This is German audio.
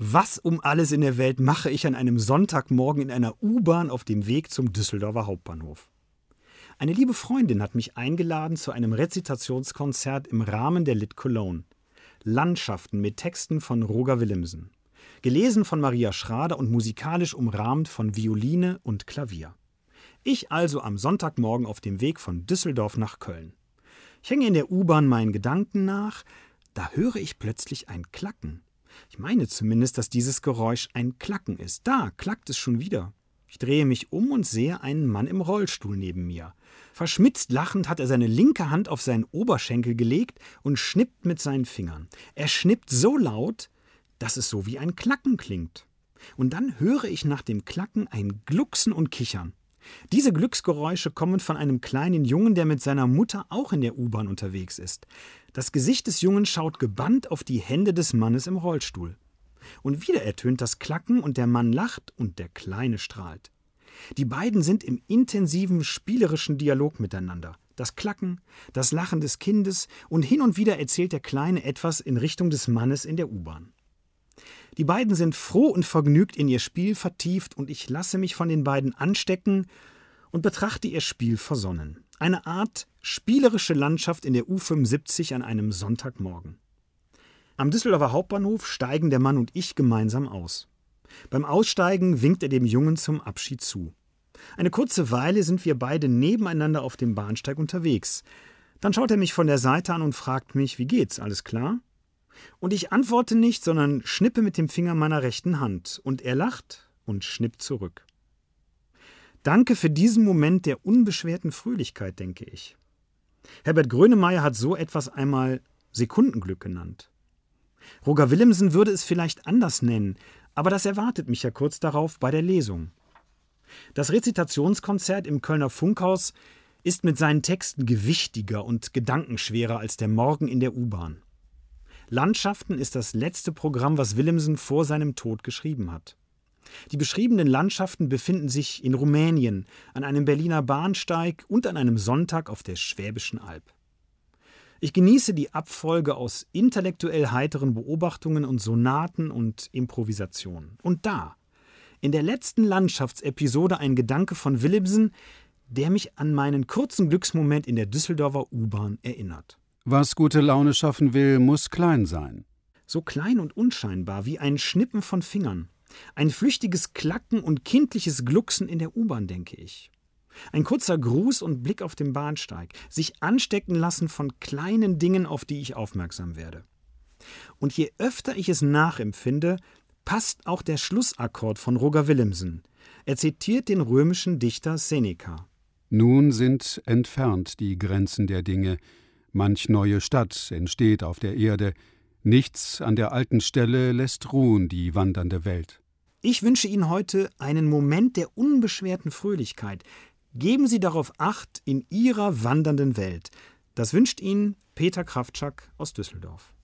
Was um alles in der Welt mache ich an einem Sonntagmorgen in einer U-Bahn auf dem Weg zum Düsseldorfer Hauptbahnhof? Eine liebe Freundin hat mich eingeladen zu einem Rezitationskonzert im Rahmen der Lit Cologne. Landschaften mit Texten von Roger Willemsen. Gelesen von Maria Schrader und musikalisch umrahmt von Violine und Klavier. Ich also am Sonntagmorgen auf dem Weg von Düsseldorf nach Köln. Ich hänge in der U-Bahn meinen Gedanken nach, da höre ich plötzlich ein Klacken. Ich meine zumindest, dass dieses Geräusch ein Klacken ist. Da klackt es schon wieder. Ich drehe mich um und sehe einen Mann im Rollstuhl neben mir. Verschmitzt lachend hat er seine linke Hand auf seinen Oberschenkel gelegt und schnippt mit seinen Fingern. Er schnippt so laut, dass es so wie ein Klacken klingt. Und dann höre ich nach dem Klacken ein Glucksen und Kichern. Diese Glücksgeräusche kommen von einem kleinen Jungen, der mit seiner Mutter auch in der U-Bahn unterwegs ist. Das Gesicht des Jungen schaut gebannt auf die Hände des Mannes im Rollstuhl. Und wieder ertönt das Klacken und der Mann lacht und der Kleine strahlt. Die beiden sind im intensiven, spielerischen Dialog miteinander. Das Klacken, das Lachen des Kindes und hin und wieder erzählt der Kleine etwas in Richtung des Mannes in der U-Bahn. Die beiden sind froh und vergnügt in ihr Spiel vertieft und ich lasse mich von den beiden anstecken und betrachte ihr Spiel versonnen. Eine Art spielerische Landschaft in der U75 an einem Sonntagmorgen. Am Düsseldorfer Hauptbahnhof steigen der Mann und ich gemeinsam aus. Beim Aussteigen winkt er dem Jungen zum Abschied zu. Eine kurze Weile sind wir beide nebeneinander auf dem Bahnsteig unterwegs. Dann schaut er mich von der Seite an und fragt mich, wie geht's, alles klar? Und ich antworte nicht, sondern schnippe mit dem Finger meiner rechten Hand. Und er lacht und schnippt zurück. Danke für diesen Moment der unbeschwerten Fröhlichkeit, denke ich. Herbert Grönemeyer hat so etwas einmal Sekundenglück genannt. Roger Willemsen würde es vielleicht anders nennen, aber das erwartet mich ja kurz darauf bei der Lesung. Das Rezitationskonzert im Kölner Funkhaus ist mit seinen Texten gewichtiger und gedankenschwerer als der Morgen in der U-Bahn. Landschaften ist das letzte Programm, was Willemsen vor seinem Tod geschrieben hat. Die beschriebenen Landschaften befinden sich in Rumänien, an einem Berliner Bahnsteig und an einem Sonntag auf der Schwäbischen Alb. Ich genieße die Abfolge aus intellektuell heiteren Beobachtungen und Sonaten und Improvisationen. Und da, in der letzten Landschaftsepisode ein Gedanke von Willemsen, der mich an meinen kurzen Glücksmoment in der Düsseldorfer U-Bahn erinnert. Was gute Laune schaffen will, muss klein sein. So klein und unscheinbar wie ein Schnippen von Fingern. Ein flüchtiges Klacken und kindliches Glucksen in der U-Bahn, denke ich. Ein kurzer Gruß und Blick auf den Bahnsteig. Sich anstecken lassen von kleinen Dingen, auf die ich aufmerksam werde. Und je öfter ich es nachempfinde, passt auch der Schlussakkord von Roger Willemsen. Er zitiert den römischen Dichter Seneca. Nun sind entfernt die Grenzen der Dinge. Manch neue Stadt entsteht auf der Erde. Nichts an der alten Stelle lässt ruhen die wandernde Welt. Ich wünsche Ihnen heute einen Moment der unbeschwerten Fröhlichkeit. Geben Sie darauf Acht in Ihrer wandernden Welt. Das wünscht Ihnen Peter Kraftschak aus Düsseldorf.